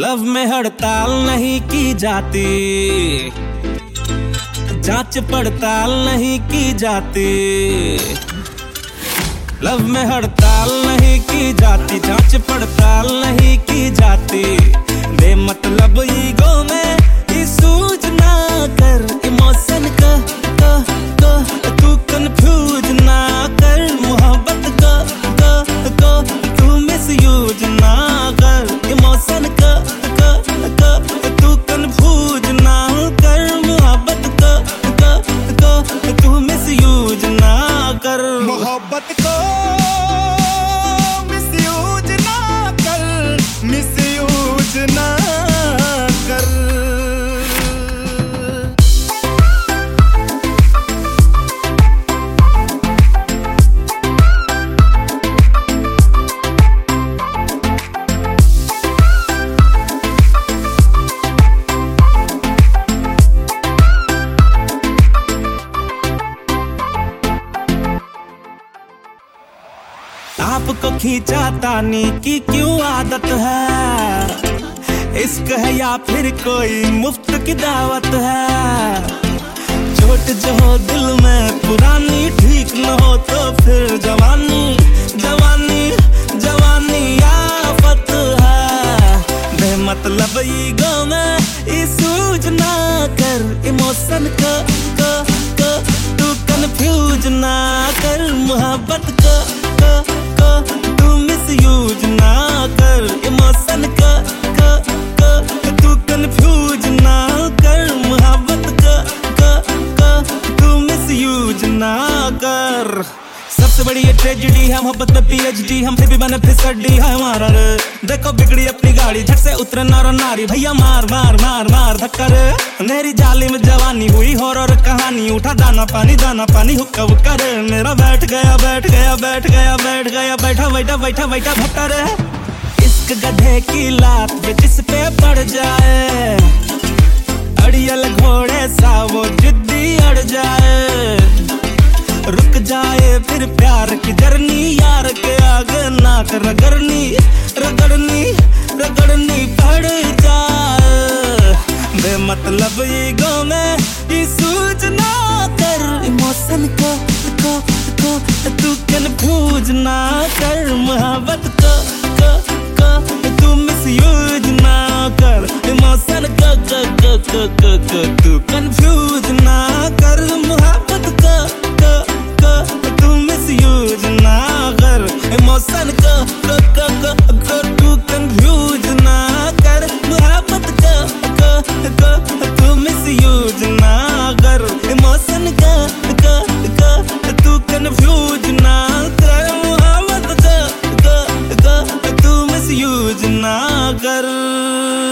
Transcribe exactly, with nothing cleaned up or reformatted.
Love में हड़ताल नहीं की जाती, जांच पड़ताल नहीं की जाती। लव में हड़ताल नहीं की जाती, जांच पड़ताल नहीं की जाती। बेमतलब ईगो में ही सूझ ना कर, इमोशन का का का तू कंफ्यूज ना कर। मोहब्बत का का का तू मिसयूज ना कर, इमोशन का का का तू कंफ्यूज ना कर। मोहब्बत का का का तू मिसयूज ना कर। मोहब्बत को मिसयूज ना कर, मिसयूज ना कर। आपको खींचा तानी की क्यों आदत है, इश्क है या फिर कोई मुफ्त की दावत है। चोट जो हो दिल में पुरानी, ठीक न हो तो फिर जवानी जवानी जवानी आफत है। बेमतलब ईगो में ई सूझ ना कर, इमोशन का का का तू कंफ्यूज ना कर। मोहब्बत का का का तू मिसयूज ना कर, इमोशन का का का तू कंफ्यूज ना कर। मोहब्बत का का का तू मिसयूज ना कर। सबसे बड़ी ये ट्रेजेडी है मोहब्बत में पीएचडी, हमसे भी बने फिर सड्डी है हमारा रे। देखो बिगड़ी अपनी गाड़ी, झट से उतरे नर नारी, भैया मार मार मार मार धक्का रे। मेरी जाली में जवानी हुई हॉरर कहानी, उठा दाना पानी दाना पानी हुक्का हुक्का रे। मेरा बैठ गया बैठ गया बैठ गया बैठ गया बैठा बैठा बैठा बैठा भट्टा रे। इश्क गधे की लात पे जिस पे पड़ जाए, अड़ियल घोड़े सा वो जिद्दी अड़ जाए। रुक जाए फिर प्यार की जर्नी, यार के आगे नाक रगड़नी रगड़नी रगड़नी पड़ जाए। बेमतलब ईगो में ये सूझ ना कर, इमोशन को को को तू कंफ्यूज ना कर। मोहब्बत को को को तू मिसयूज ना कर, इमोशन को को को को को को तू कंफ्यूज ना कर। मोहब्बत को को को तू मिसयूज ना कर, इमोशन को को को को को तू कंफ्यूज ना कर। मोहब्बत को को को तू मिसयूज ना कर, इमोशन को को को तू कंफ्यूज ना कर। मोहब्बत को को को तू मिसयूज ना कर।